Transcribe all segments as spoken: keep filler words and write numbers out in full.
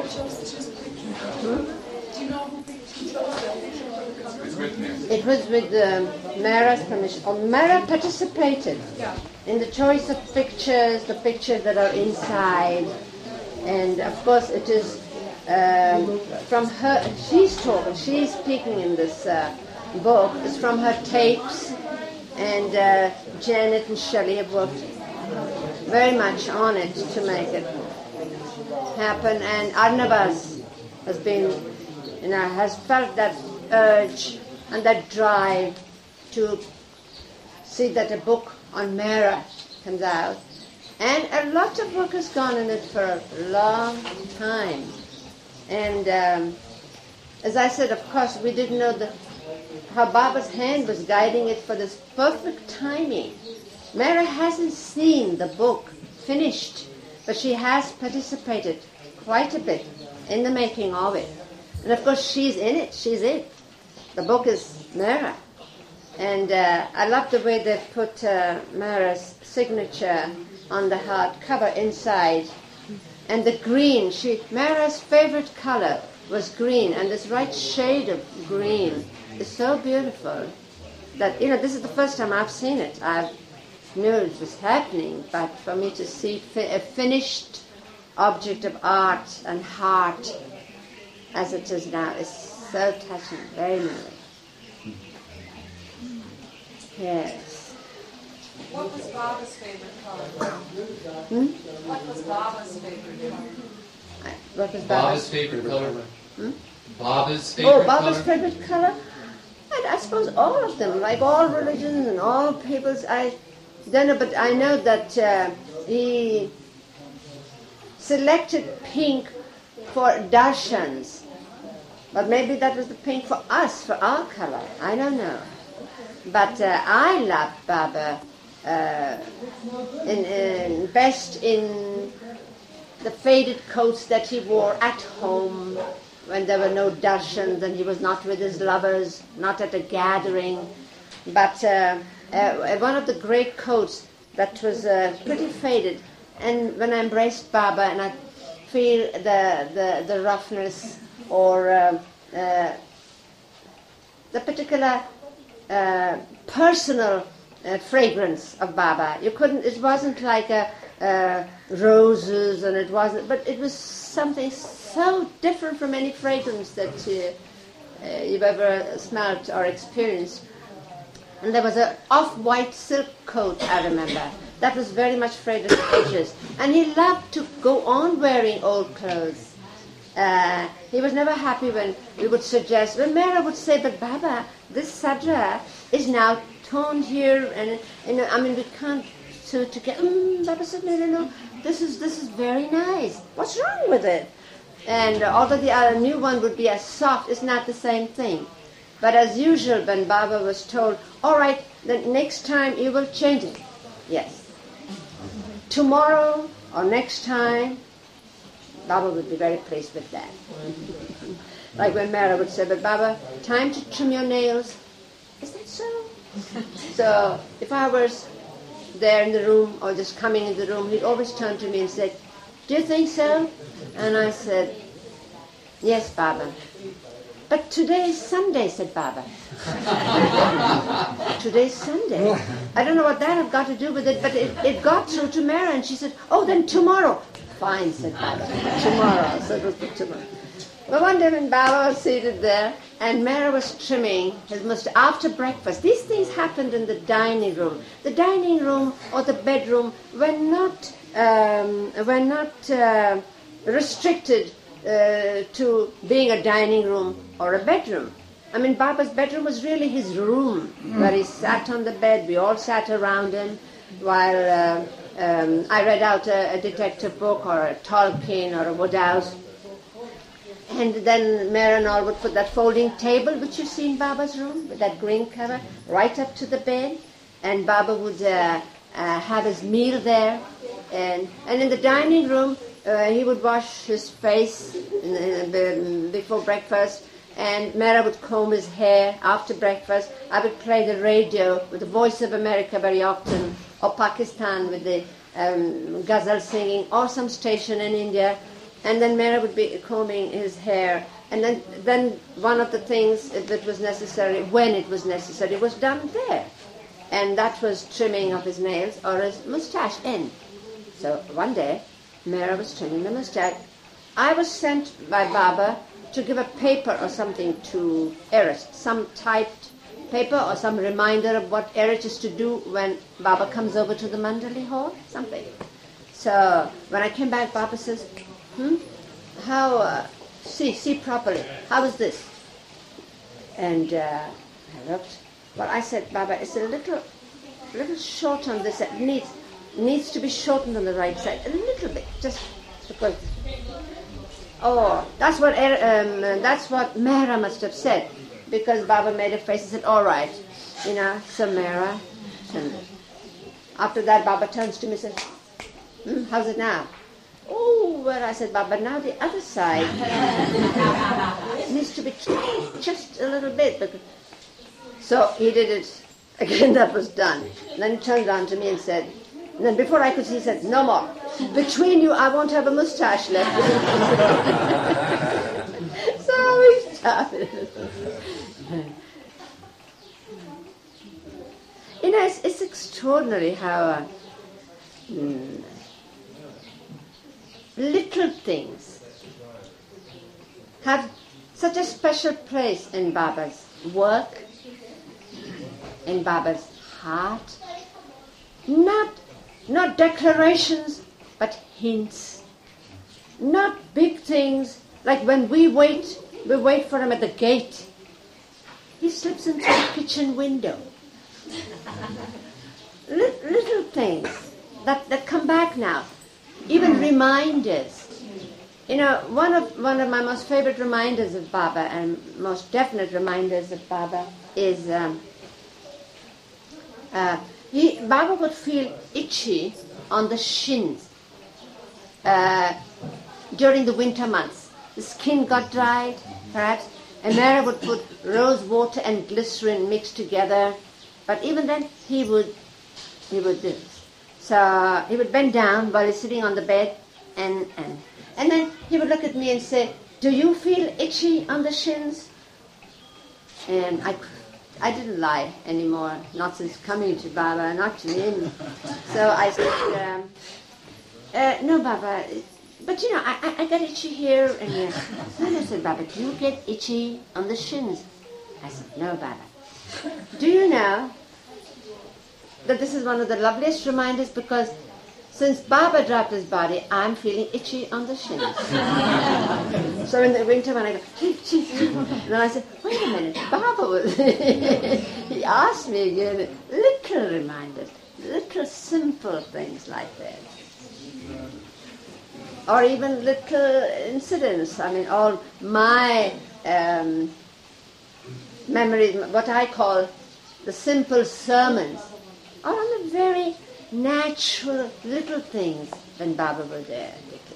chose to choose a picture? Hmm? Do you know who chose the picture for the cover? It's with me. It was with um, Mara's permission. Oh, Mara participated Yeah. in the choice of pictures, the pictures that are inside. And of course it is um, from her, she's talking, she's speaking in this uh, book, it's from her tapes, and uh, Janet and Shelley have worked very much on it to make it happen, and Arnavas has been, you know, has felt that urge and that drive to see that a book on Mara comes out. And a lot of work has gone in it for a long time. And um, as I said, of course, we didn't know the, how Baba's hand was guiding it for this perfect timing. Mara hasn't seen the book finished, but she has participated quite a bit in the making of it. And of course, she's in it. She's it. The book is Mara. And uh, I love the way they put uh, Mara's signature on the hardcover inside. And the green, she Mara's favorite color was green, and this right shade of green is so beautiful that, you know, this is the first time I've seen it. I knew it was happening, but for me to see fi- a finished object of art and heart as it is now is so touching, very moving. Yes. What was Baba's favorite color? Hmm? What was Baba's favorite color? I- What was Baba's Baba's? favorite color. Hmm? Baba's favorite Oh, Baba's color. favorite color? I, I suppose all of them, like all religions and all peoples. I don't know, but I know that uh, he selected pink for darshans. But maybe that was the pink for us, for our color. I don't know. But uh, I love Baba uh, in, in best in the faded coats that he wore at home when there were no darshans and he was not with his lovers, not at a gathering. But uh, uh, one of the great coats that was uh, pretty faded. And when I embraced Baba and I feel the, the, the roughness or uh, uh, the particular uh, personal uh, fragrance of Baba. You couldn't, it wasn't like a, uh, roses and it wasn't, but it was something so different from any fragrance that uh, uh, you've ever smelt or experienced. And there was an off-white silk coat, I remember. That was very much frayed at the edges. And he loved to go on wearing old clothes. Uh, he was never happy when we would suggest, when Mara would say, but Baba, this sadra is now toned here, and you know, I mean, we can't sew it together. Mm, Baba said, no, no, no, this is this is very nice. What's wrong with it? And uh, although the uh, new one would be as soft, it's not the same thing. But as usual, when Baba was told, all right, the next time you will change it. Yes. Tomorrow or next time, Baba would be very pleased with that. Like when Mara would say, but Baba, time to trim your nails. Is that so? So if I was there in the room or just coming in the room, he'd always turn to me and say, do you think so? And I said, yes, Baba. But today is Sunday, said Baba. Today's Sunday. I don't know what that have got to do with it, but it, it got through to Mara, and she said, oh, then tomorrow. Fine, said Baba. Tomorrow. So it was tomorrow. But one day when Baba was seated there, and Mara was trimming his mustache after breakfast, these things happened in the dining room. The dining room or the bedroom were not, um, were not uh, restricted uh, to being a dining room or a bedroom. I mean, Baba's bedroom was really his room, where he sat on the bed. We all sat around him while uh, um, I read out a, a detective book or a Tolkien or a Woodhouse. And then Mara and all would put that folding table, which you see in Baba's room, with that green cover, right up to the bed. And Baba would uh, uh, have his meal there. And, and in the dining room, uh, he would wash his face in the, before breakfast. And Mara would comb his hair after breakfast. I would play the radio with the Voice of America very often, or Pakistan with the um, ghazal singing, or some station in India. and then Mera would be combing his hair, and then then one of the things that was necessary, when it was necessary, was done there, and that was trimming of his nails or his moustache end. So one day, Mera was trimming the moustache. I was sent by Baba to give a paper or something to Erist, some typed paper or some reminder of what Erist is to do when Baba comes over to the Mandali hall, something. So when I came back, Baba says, hmm, how, uh, see, see properly, how is this? And uh, I looked, well, I said, Baba, it's a little, little short on this side, needs, needs to be shortened on the right side, a little bit, just because. Oh, that's what um, that's what Mera must have said, because Baba made a face and said, all right, you know, so Mera. And after that, Baba turns to me and says, hmm, how's it now? Oh, well, I said, Baba, now the other side needs to be just a little bit. Because... So he did it again, that was done. And then he turned around to me and said, and then before I could see, he said, no more. Between you, I won't have a moustache left. So we started. You know, it's, it's extraordinary how uh, mm, little things have such a special place in Baba's work, in Baba's heart. Not, not declarations, but hints. Not big things, like when we wait, we wait for him at the gate. He slips into the kitchen window. Little things that, that come back now, even reminders. You know, one of one of my most favorite reminders of Baba, and most definite reminders of Baba, is um, uh, he, Baba would feel itchy on the shins uh, during the winter months. The skin got dried, perhaps, and Mera would put rose water and glycerin mixed together. But even then, he would he would do this. So he would bend down while he's sitting on the bed, and and and then he would look at me and say, "Do you feel itchy on the shins?" And I, I didn't lie anymore, not since coming to Baba, not to him. So I said, um, uh, "No, Baba, but you know, I, I, I get itchy here and here." Then I said, "Baba, do you get itchy on the shins?" I said, "No, Baba. Do you know that this is one of the loveliest reminders, because since Baba dropped his body, I'm feeling itchy on the shins." So in the winter when I go, itchy, then I said, wait a minute, Baba was, he asked me again, little reminders, little simple things like that. Or even little incidents. I mean, all my um, memories, what I call the simple sermons, are on the very natural little things when Baba was there.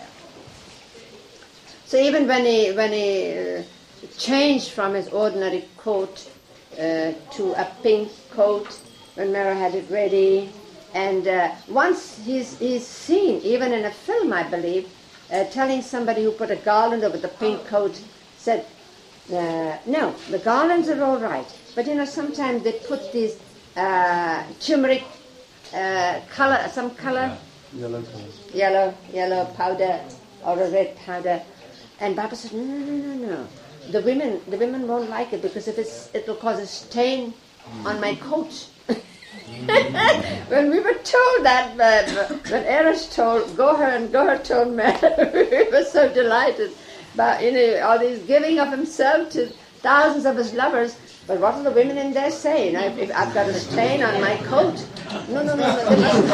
So even when he when he uh, changed from his ordinary coat uh, to a pink coat, when Mera had it ready, and uh, once he's he's seen, even in a film, I believe, uh, telling somebody who put a garland over the pink coat, said, uh, no, the garlands are all right, but you know, sometimes they put these uh, turmeric uh, color, some color, Yellow color. yellow, yellow powder or a red powder. And Baba said, no, no, no, no, no. The women, the women won't like it, because if it's, it will cause a stain on my coat. When we were told that, uh, when Eris told, go her and go her told Mera, we were so delighted. But you know, all these giving of himself to thousands of his lovers. But what do the women in there say? You know, if, if I've got a stain on my coat, no, no, no, no.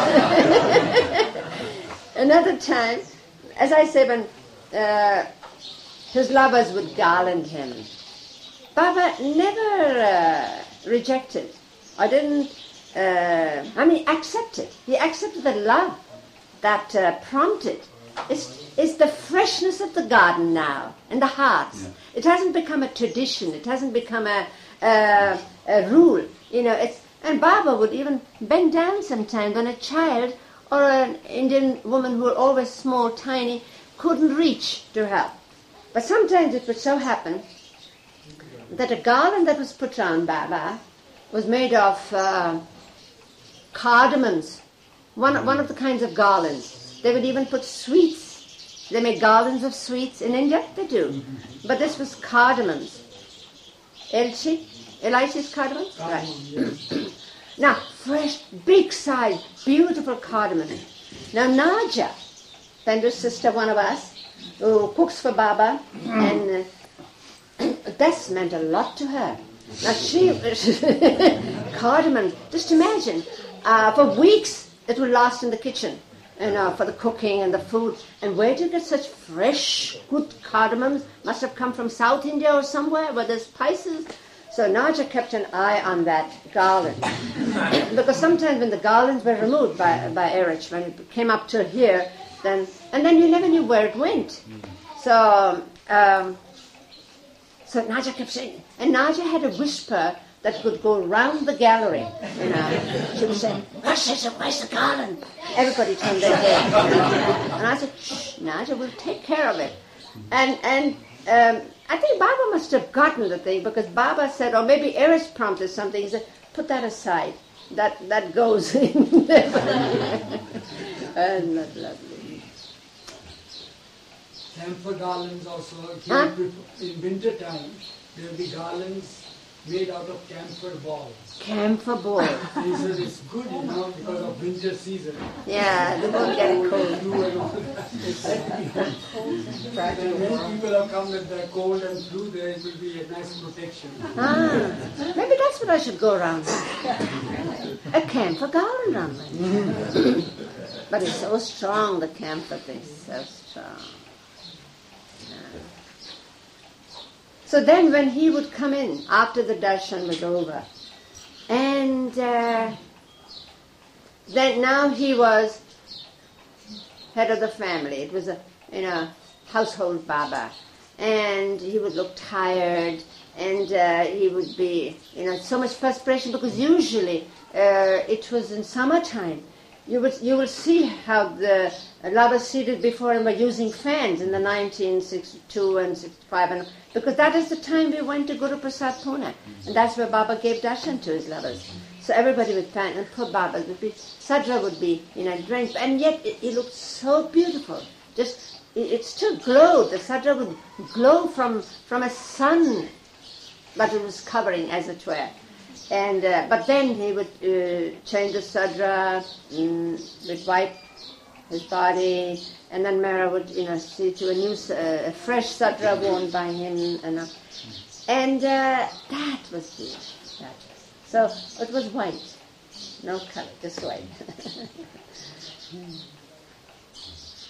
Another time, as I say, when uh, his lovers would garland him, Baba never uh, rejected. I didn't. Uh, I mean, accepted. He accepted the love that uh, prompted. It's, it's the freshness of the garden now, and the hearts. Yeah. It hasn't become a tradition. It hasn't become a, a, a rule. You know, it's, and Baba would even bend down sometimes when a child or an Indian woman who were always small, tiny, couldn't reach to help. But sometimes it would so happen that a garland that was put around Baba was made of uh, cardamoms, one, one of the kinds of garlands. They would even put sweets. They make garlands of sweets in India, they do. But this was cardamoms. Elchi? Elaichi's cardamoms? Right. Now, fresh, big size, beautiful cardamom. Now, Naja, Pendu's sister, one of us, who cooks for Baba, and uh, that's meant a lot to her. Now, she, cardamom, just imagine, uh, for weeks it will last in the kitchen, you know, for the cooking and the food. And where do you get such fresh, good cardamoms? Must have come from South India or somewhere where there's spices. So Naja kept an eye on that garland. Because sometimes when the garlands were removed by, by Erich, when it came up to here, then and then you never knew where it went. So um, so Naja kept saying, and Naja had a whisper that would go round the gallery. You know, she would say, "Where's the, where's the garland?" Everybody turned their head. You know? And I said, "Shh, Naja will take care of it." And and um, I think Baba must have gotten the thing, because Baba said, or maybe Erich prompted something. He said, "Put that aside. That that goes in." And that's lovely. Camphor garlands also. Huh? In winter time, there will be garlands made out of camphor balls. Camphor balls. He said it's good, you know, because of winter season. Yeah, they won't get cold. Flu and all that. And many people have come with the cold and flu. There it will be a nice protection. Ah, maybe that's what I should go around with. A camphor garland on me. But it's so strong, the camphor thing, so strong. Yeah. So then when he would come in, after the darshan was over, and uh, then now he was head of the family. It was a, you know, household Baba. And he would look tired, and uh, he would be, you know, so much perspiration, because usually uh, it was in summertime. You would you will see how the lovers seated before him were using fans in the nineteen sixty-two and sixty-five, and because that is the time we went to Guru Prasad Pune, and that's where Baba gave darshan to his lovers. So everybody would fan, and poor Baba would be, Sadra would be, you know, drenched, and yet it, it looked so beautiful. Just it, it still glowed. The Sadra would glow from from a sun, but it was covering, as it were. And uh, but then he would uh, change the sadra, mm, would wipe his body, and then Mera would, you know, see to a new, uh, a fresh sadra worn by him, and uh, and uh, that was beautiful. That was. So it was white, no color, just white.